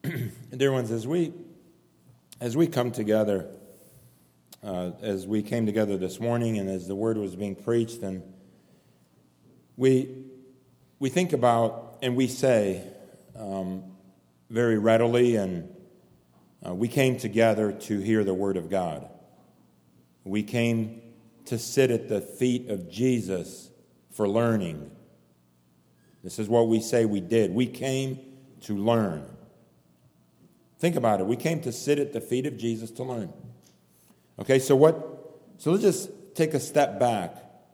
Dear ones, as we come together, as we came together this morning, and as the word was being preached, and we think about and we say very readily, and we came together to hear the word of God. We came to sit at the feet of Jesus for learning. This is what we say we did. We came to learn. Think about it. We came to sit at the feet of Jesus to learn. Okay, so let's just take a step back.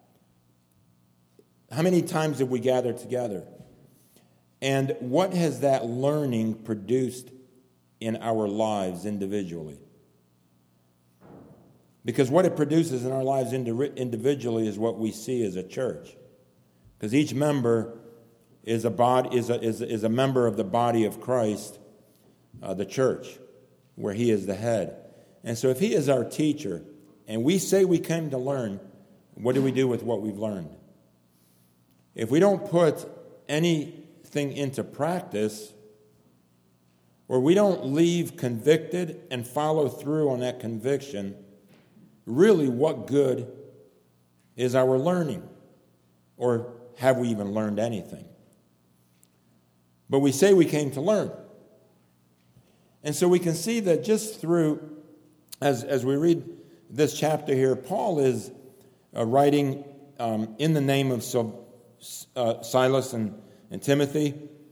How many times have we gathered together? And what has that learning produced in our lives individually? Because what it produces in our lives individually is what we see as a church. Because each member is a member of the body of Christ, the church, where he is the head. And so if he is our teacher, and we say we came to learn, what do we do with what we've learned? If we don't put anything into practice, or we don't leave convicted and follow through on that conviction, really what good is our learning? Or have we even learned anything? But we say we came to learn. And so we can see that just through, as we read this chapter here, Paul is writing in the name of Silas and Timothy.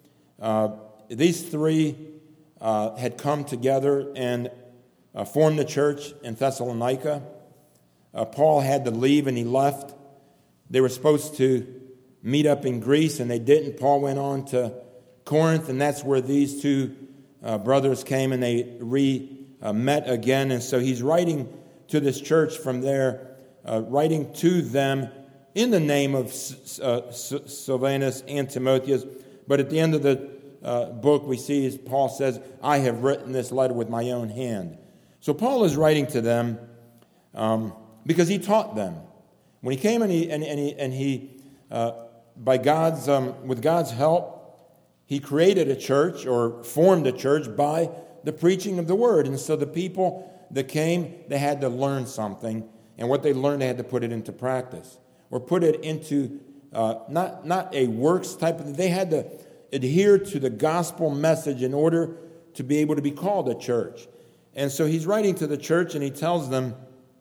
These three had come together and formed the church in Thessalonica. Paul had to leave, and he left. They were supposed to meet up in Greece, and they didn't. Paul went on to Corinth, and that's where these two brothers came, and they met again. And so he's writing to this church from there, writing to them in the name of Silvanus and Timotheus. But at the end of the book, we see as Paul says, I have written this letter with my own hand. So Paul is writing to them because he taught them. When he came and he by God's with God's help, he created a church, or formed a church, by the preaching of the word. And so the people that came, they had to learn something. And what they learned, they had to put it into practice. Or put it into, not a works type of thing. They had to adhere to the gospel message in order to be able to be called a church. And so he's writing to the church, and he tells them,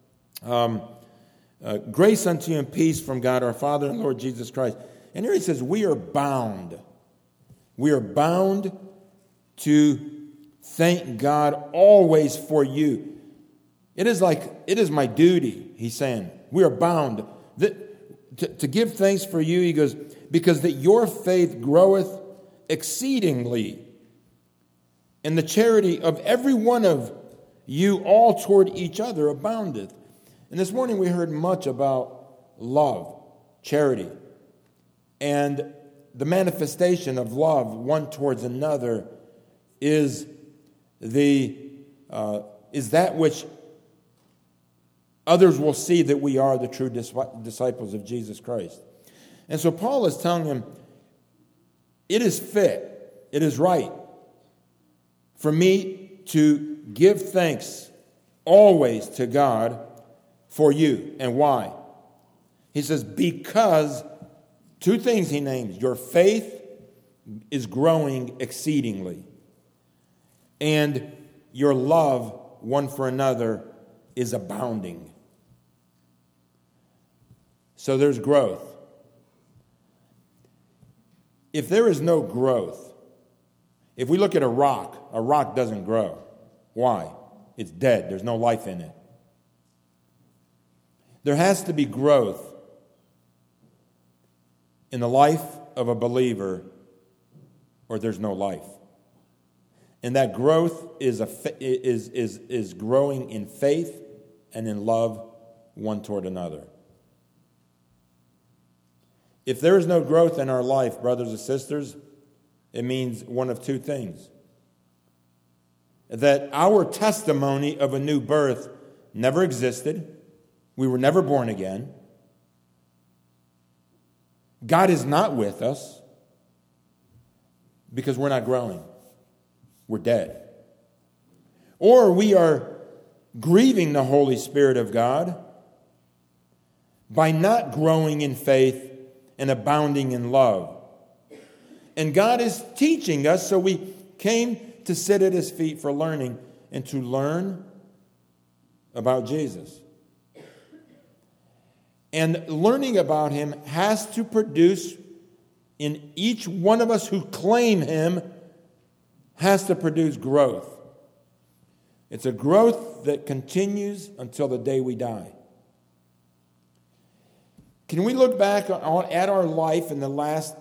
grace unto you and peace from God our Father and Lord Jesus Christ. And here he says, we are bound. We are bound to thank God always for you. It is my duty, he's saying. We are bound to give thanks for you. He goes, because that your faith groweth exceedingly, and the charity of every one of you all toward each other aboundeth. And this morning we heard much about love, charity, and the manifestation of love one towards another is that which others will see that we are the true disciples of Jesus Christ. And so Paul is telling them, it is fit, it is right for me to give thanks always to God for you. And why? He says, because two things he names. Your faith is growing exceedingly, and your love one for another is abounding. So there's growth. If there is no growth, if we look at a rock doesn't grow. Why? It's dead. There's no life in it. There has to be growth in the life of a believer, or there's no life. And that growth is growing in faith and in love one toward another. If there is no growth in our life, brothers and sisters, it means one of two things. That our testimony of a new birth never existed. We were never born again. God is not with us because we're not growing. we're dead. Or we are grieving the Holy Spirit of God by not growing in faith and abounding in love. And God is teaching us, so we came to sit at his feet for learning and to learn about Jesus. And learning about him has to produce in each one of us who claim him, has to produce growth. It's a growth that continues until the day we die. Can we look back at our life in the last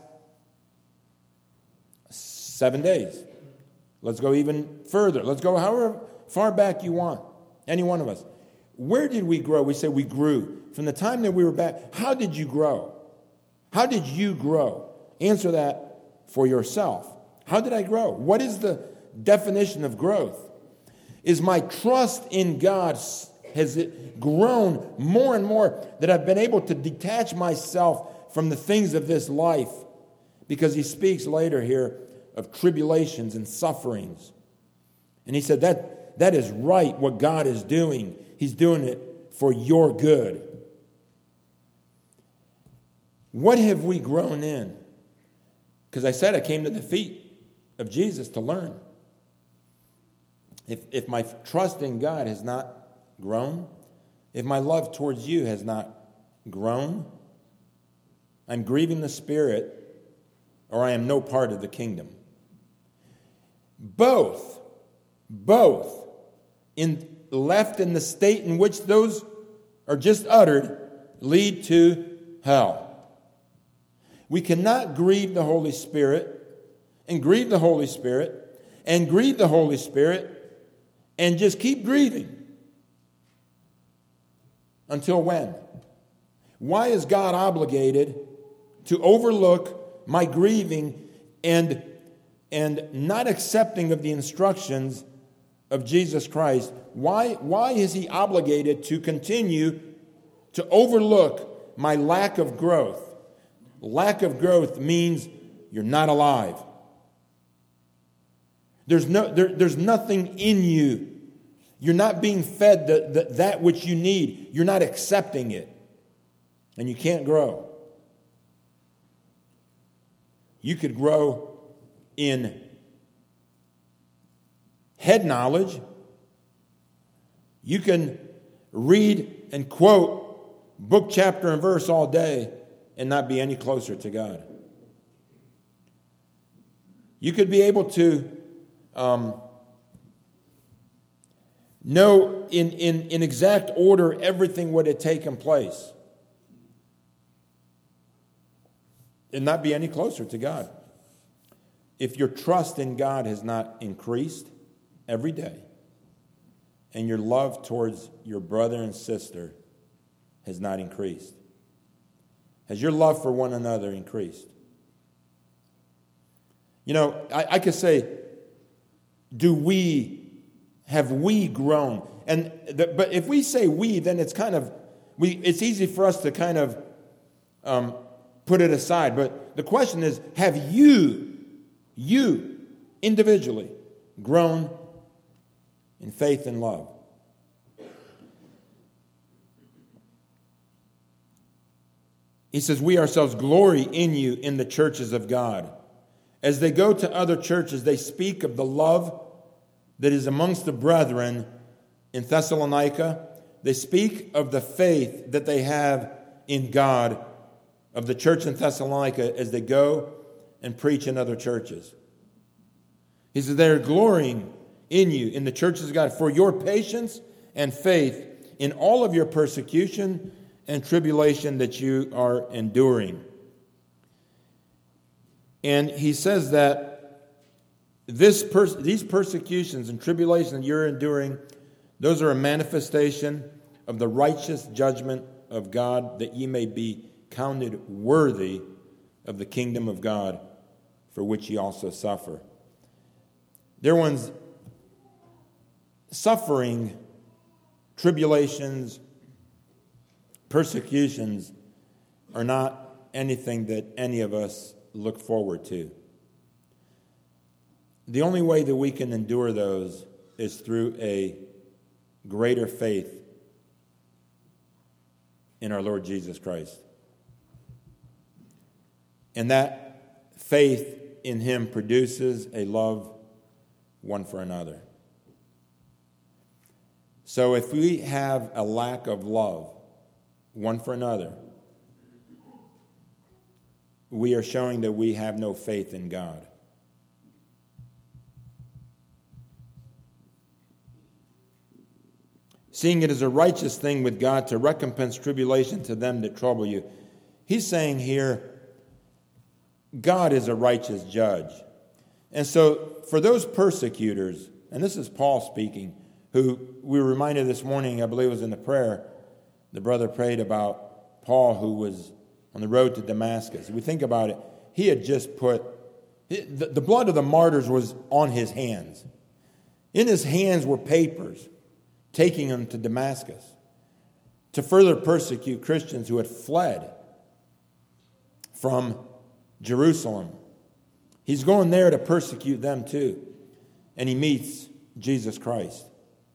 7 days? Let's go even further. Let's go however far back you want, any one of us. Where did we grow? We say we grew. From the time that we were back, how did you grow? How did you grow? Answer that for yourself. How did I grow? What is the definition of growth? Is my trust in God, has it grown more and more that I've been able to detach myself from the things of this life? Because he speaks later here of tribulations and sufferings. And he said that is right what God is doing. He's doing it for your good. What have we grown in? Because I said I came to the feet of Jesus to learn. If my trust in God has not grown, if my love towards you has not grown, I'm grieving the Spirit, or I am no part of the kingdom. Both left in the state in which those are just uttered lead to hell. We cannot grieve the Holy Spirit and grieve the Holy Spirit and grieve the Holy Spirit and just keep grieving. Until when? Why is God obligated to overlook my grieving and not accepting of the instructions of Jesus Christ? Why is he obligated to continue to overlook my lack of growth? Lack of growth means you're not alive. There's nothing in you. You're not being fed that which you need. You're not accepting it. And you can't grow. You could grow in head knowledge. You can read and quote book, chapter, and verse all day and not be any closer to God. You could be able to know in exact order everything what had taken place and not be any closer to God. If your trust in God has not increased every day and your love towards your brother and sister has not increased, has your love for one another increased? You know, I could say, have we grown? But if we say we, then it's kind of, it's easy for us to kind of put it aside. But the question is, have you individually grown in faith and love? He says, we ourselves glory in you in the churches of God. As they go to other churches, they speak of the love that is amongst the brethren in Thessalonica. They speak of the faith that they have in God, of the church in Thessalonica, as they go and preach in other churches. He says, they're glorying in you in the churches of God for your patience and faith in all of your persecution and tribulation that you are enduring. And he says that these persecutions and tribulations that you're enduring, those are a manifestation of the righteous judgment of God, that ye may be counted worthy of the kingdom of God, for which ye also suffer. Dear ones, suffering, tribulations, persecutions are not anything that any of us look forward to. the only way that we can endure those is through a greater faith in our Lord Jesus Christ. And that faith in him produces a love one for another. So if we have a lack of love one for another, we are showing that we have no faith in God. Seeing it as a righteous thing with God to recompense tribulation to them that trouble you. He's saying here, God is a righteous judge. And so for those persecutors, and this is Paul speaking, who we were reminded this morning, I believe it was in the prayer, the brother prayed about Paul who was on the road to Damascus. If we think about it, he had just put, the blood of the martyrs was on his hands. In his hands were papers taking him to Damascus to further persecute Christians who had fled from Jerusalem. He's going there to persecute them too. And he meets Jesus Christ.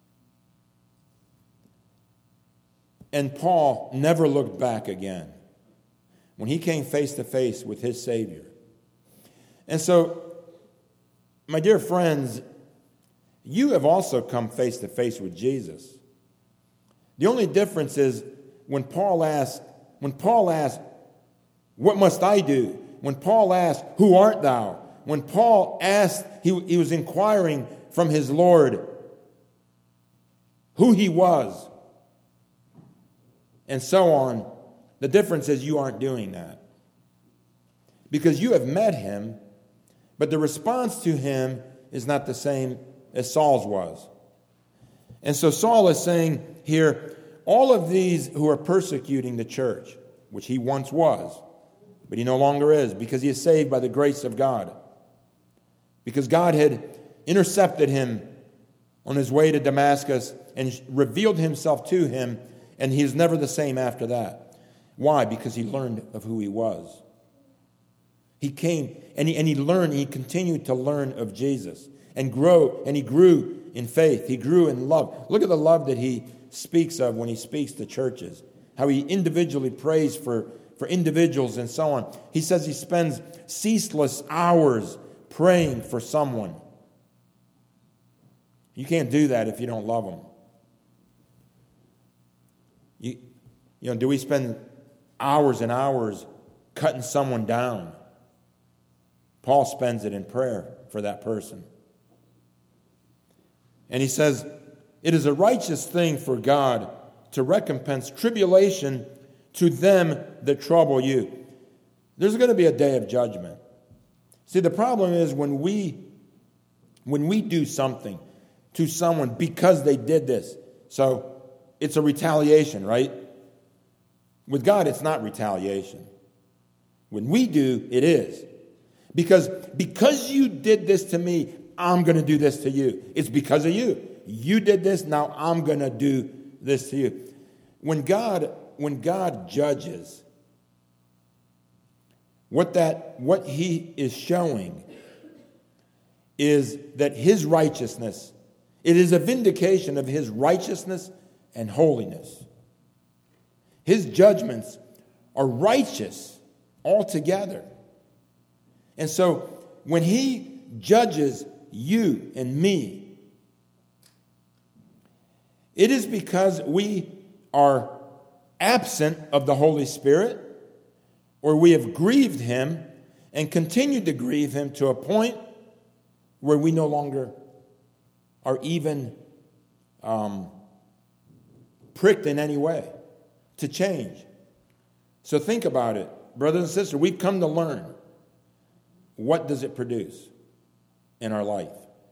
And Paul never looked back again when he came face to face with his Savior. And so, my dear friends, you have also come face to face with Jesus. The only difference is when Paul asked, what must I do? When Paul asked, who art thou? When Paul asked, he was inquiring from his Lord who he was, and so on. The difference is you aren't doing that. Because you have met him, but the response to him is not the same as Saul's was. And so Saul is saying here, all of these who are persecuting the church, which he once was, but he no longer is, because he is saved by the grace of God. Because God had intercepted him on his way to Damascus and revealed himself to him, and he is never the same after that. Why? Because he learned of who he was. He came and he learned, he continued to learn of Jesus and he grew in faith. He grew in love. Look at the love that he speaks of when he speaks to churches, how he individually prays for individuals and so on. He says he spends ceaseless hours praying for someone. You can't do that if you don't love them. Do we spend hours and hours cutting someone down? Paul spends it in prayer for that person. And he says, it is a righteous thing for God to recompense tribulation to them that trouble you. There's going to be a day of judgment. See, the problem is when we do something to someone because they did this, so it's a retaliation, right? With God, it's not retaliation. When we do, it is. Because you did this to me, I'm going to do this to you. It's because of you. You did this, now I'm going to do this to you. When God judges, what he is showing is that his righteousness, it is a vindication of his righteousness and holiness. His judgments are righteous altogether. And so when he judges you and me, it is because we are absent of the Holy Spirit, or we have grieved him and continued to grieve him to a point where we no longer are even pricked in any way to change. So think about it. Brothers and sisters, we've come to learn. What does it produce in our life?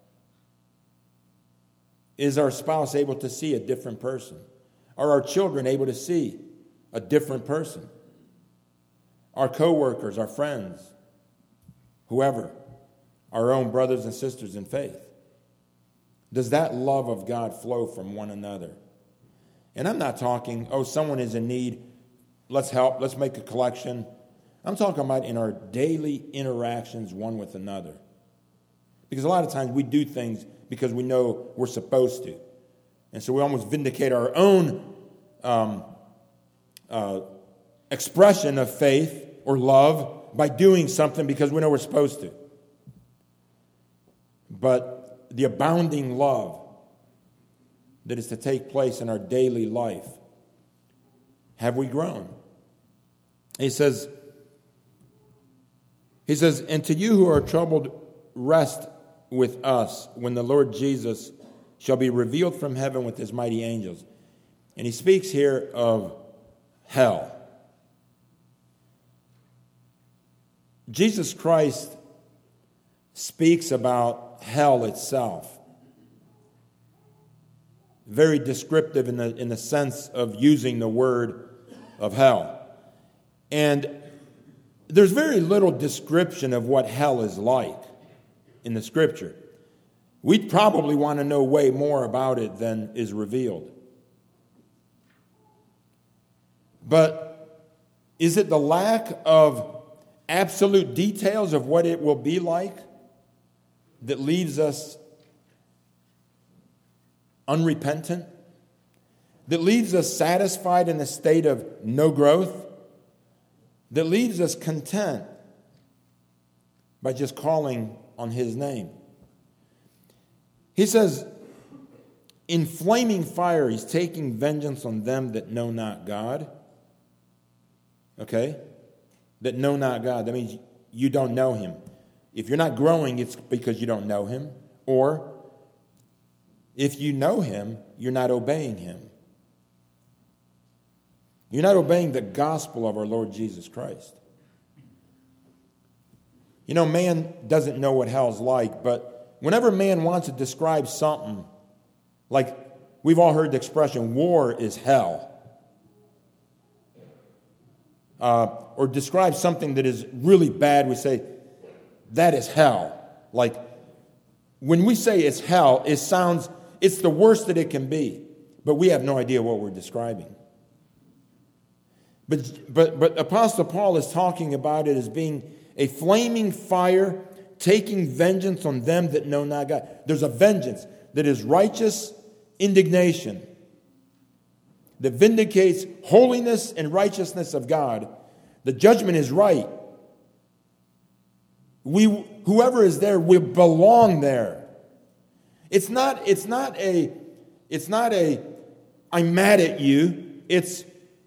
Is our spouse able to see a different person? Are our children able to see a different person? Our co-workers, our friends, whoever, our own brothers and sisters in faith. Does that love of God flow from one another? And I'm not talking, someone is in need, let's help, let's make a collection. I'm talking about in our daily interactions one with another. Because a lot of times we do things because we know we're supposed to. And so we almost vindicate our own expression of faith or love by doing something because we know we're supposed to. But the abounding love that is to take place in our daily life, have we grown? He says, and to you who are troubled, rest with us when the Lord Jesus shall be revealed from heaven with his mighty angels. And he speaks here of hell. Jesus Christ speaks about hell itself. Very descriptive in the sense of using the word of hell. And there's very little description of what hell is like in the Scripture. We'd probably want to know way more about it than is revealed. But is it the lack of absolute details of what it will be like that leaves us unrepentant? That leaves us satisfied in a state of no growth? That leaves us content by just calling on his name? He says, in flaming fire, he's taking vengeance on them that know not God. Okay? That know not God. That means you don't know him. If you're not growing, it's because you don't know him. Or, if you know him, you're not obeying him. You're not obeying the gospel of our Lord Jesus Christ. You know, man doesn't know what hell's like, but whenever man wants to describe something, like we've all heard the expression, war is hell. Or describe something that is really bad, we say, that is hell. Like, when we say it's hell, it's the worst that it can be, but we have no idea what we're describing. But Apostle Paul is talking about it as being a flaming fire, taking vengeance on them that know not God. There's a vengeance that is righteous indignation, that vindicates holiness and righteousness of God. The judgment is right. Whoever is there will belong there. It's not a I'm mad at you. It's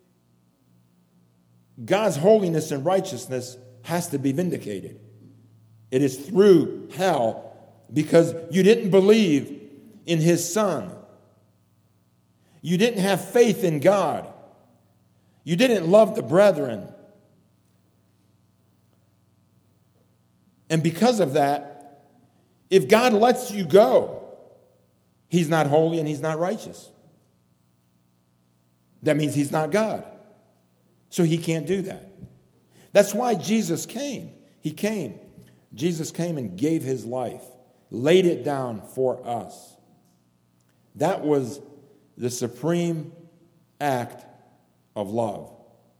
God's holiness and righteousness has to be vindicated. It is through hell because you didn't believe in his Son. You didn't have faith in God. You didn't love the brethren. And because of that, if God lets you go, he's not holy and he's not righteous. That means he's not God. So he can't do that. That's why Jesus came. Jesus came and gave his life, laid it down for us. That was the supreme act of love.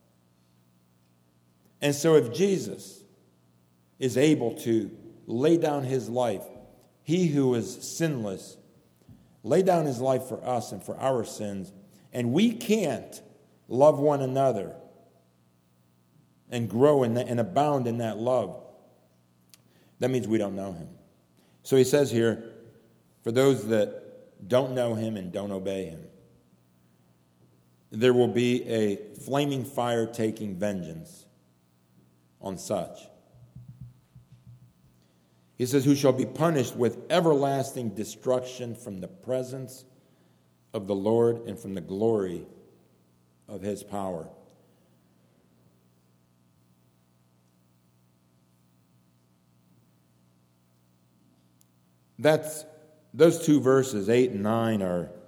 And so if Jesus is able to lay down his life, he who is sinless, lay down his life for us and for our sins, and we can't love one another and grow and abound in that love, that means we don't know him. So he says here, for those that don't know him and don't obey him, there will be a flaming fire taking vengeance on such. He says, who shall be punished with everlasting destruction from the presence of the Lord and from the glory of his power. Those two verses, 8 and 9,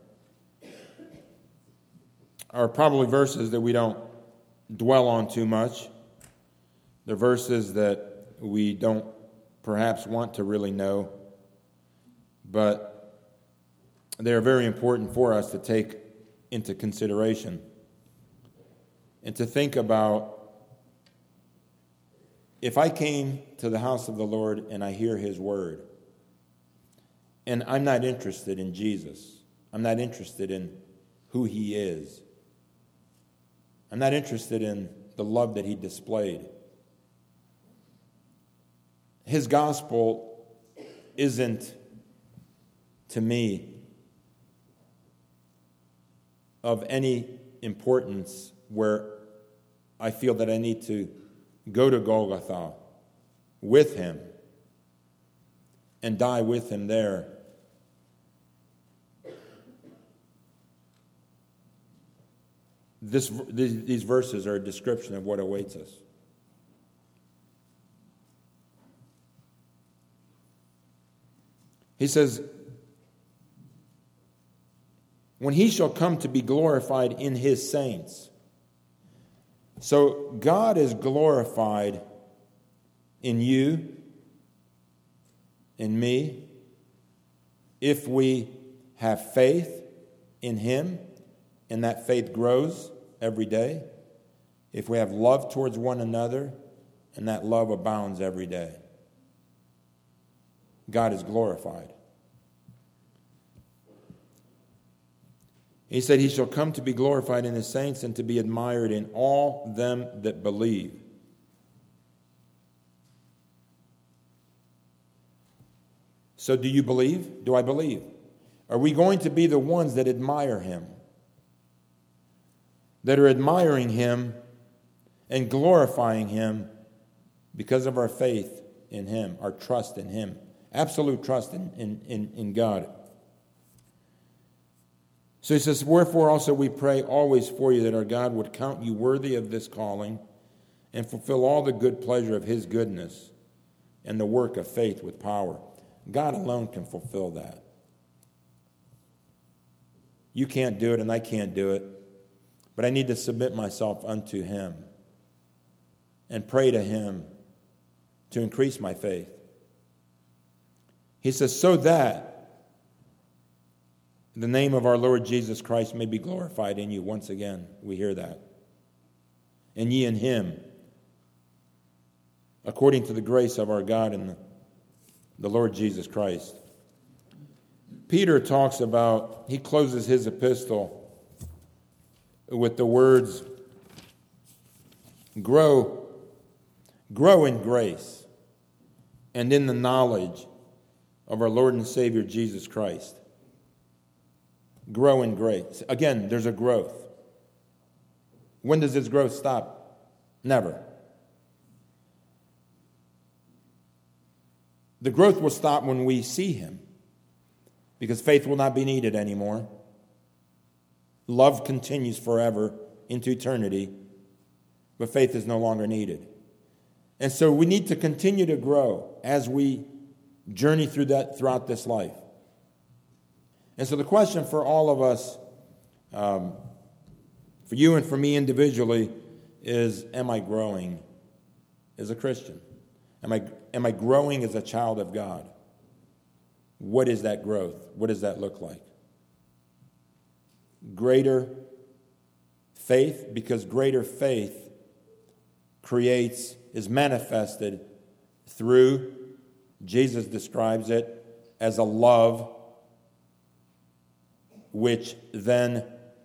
are probably verses that we don't dwell on too much. They're verses that we don't perhaps want to really know, but they're very important for us to take into consideration and to think about, if I came to the house of the Lord and I hear his word, And I'm not interested in Jesus. I'm not interested in who he is. I'm not interested in the love that he displayed. His gospel isn't, to me, of any importance where I feel that I need to go to Golgotha with him and die with him there. These verses are a description of what awaits us. He says, when he shall come to be glorified in his saints. So God is glorified in you, in me, if we have faith in him, and that faith grows every day. If we have love towards one another, and that love abounds every day. God is glorified. He said, he shall come to be glorified in his saints and to be admired in all them that believe. So do you believe? Do I believe? Are we going to be the ones that admire him? That are admiring him and glorifying him because of our faith in him, our trust in him, absolute trust in God. So he says, wherefore also we pray always for you that our God would count you worthy of this calling and fulfill all the good pleasure of his goodness and the work of faith with power. God alone can fulfill that. You can't do it and I can't do it, but I need to submit myself unto him and pray to him to increase my faith. He says, so that the name of our Lord Jesus Christ may be glorified in you. Once again, we hear that. And ye in him, according to the grace of our God and the Lord Jesus Christ. Peter talks about, he closes his epistle with the words, grow in grace and in the knowledge of our Lord and Savior Jesus Christ. Grow in grace. Again, there's a growth. When does this growth stop? Never. The growth will stop when we see him, because faith will not be needed anymore. Love continues forever into eternity, but faith is no longer needed. And so we need to continue to grow as we journey through that throughout this life. And so the question for all of us, for you and for me individually, is, am I growing as a Christian? Am I growing as a child of God? What is that growth? What does that look like? Greater faith, because greater faith is manifested through, Jesus describes it as a love which then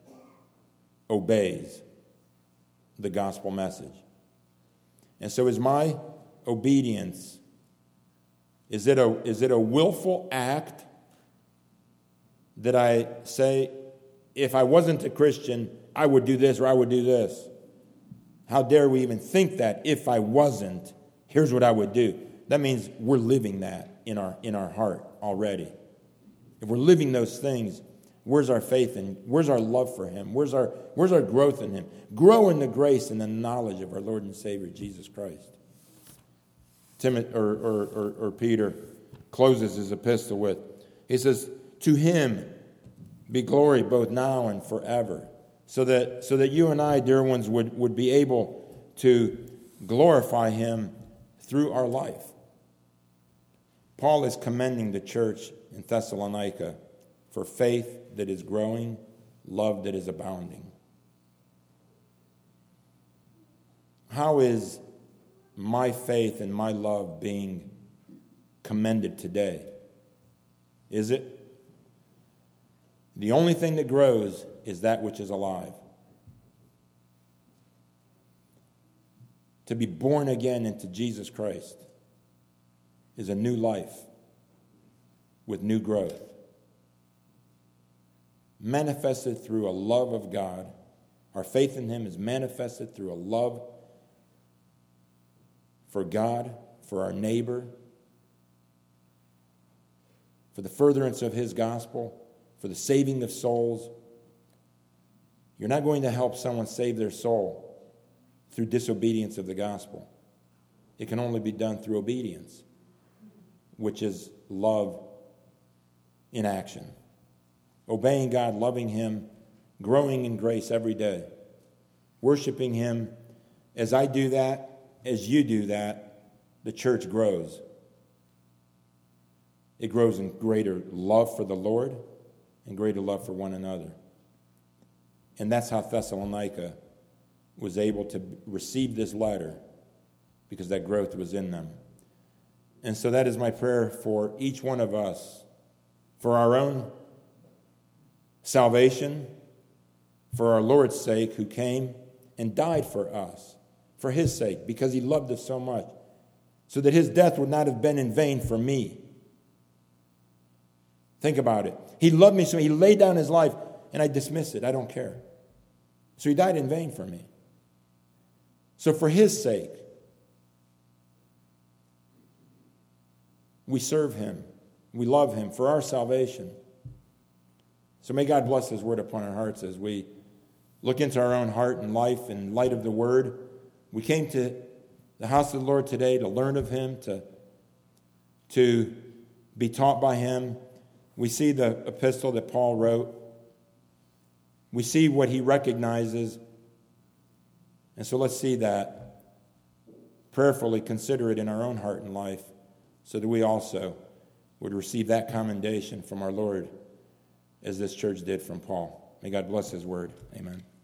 obeys the gospel message. And so is my obedience, is it a willful act that I say, if I wasn't a Christian, I would do this or I would do this? How dare we even think that if I wasn't, here's what I would do. That means we're living that in our heart already. If we're living those things, where's our faith and where's our love for him? Where's our growth in him? Grow in the grace and the knowledge of our Lord and Savior Jesus Christ. Peter closes his epistle with, he says, to him be glory both now and forever. So that you and I, dear ones, would be able to glorify him through our life. Paul is commending the church in Thessalonica for faith that is growing, love that is abounding. How is my faith and my love being commended today? Is it? The only thing that grows is that which is alive. To be born again into Jesus Christ is a new life with new growth, manifested through a love of God. Our faith in him is manifested through a love for God, for our neighbor, for the furtherance of his gospel, for the saving of souls. You're not going to help someone save their soul through disobedience of the gospel. It can only be done through obedience, which is love in action. Obeying God, loving him, growing in grace every day, worshiping him. As I do that, as you do that, the church grows. It grows in greater love for the Lord and greater love for one another. And that's how Thessalonica was able to receive this letter, because that growth was in them. And so that is my prayer for each one of us, for our own salvation, for our Lord's sake, who came and died for us, for his sake, because he loved us so much, so that his death would not have been in vain for me. Think about it. He loved me so he laid down his life, and I dismiss it. I don't care. So he died in vain for me. So for his sake, we serve him. We love him for our salvation. So may God bless his word upon our hearts as we look into our own heart and life in light of the word. We came to the house of the Lord today to learn of him, to be taught by him. We see the epistle that Paul wrote. We see what he recognizes. And so let's see that, prayerfully consider it in our own heart and life, so that we also would receive that commendation from our Lord as this church did from Paul. May God bless his word. Amen.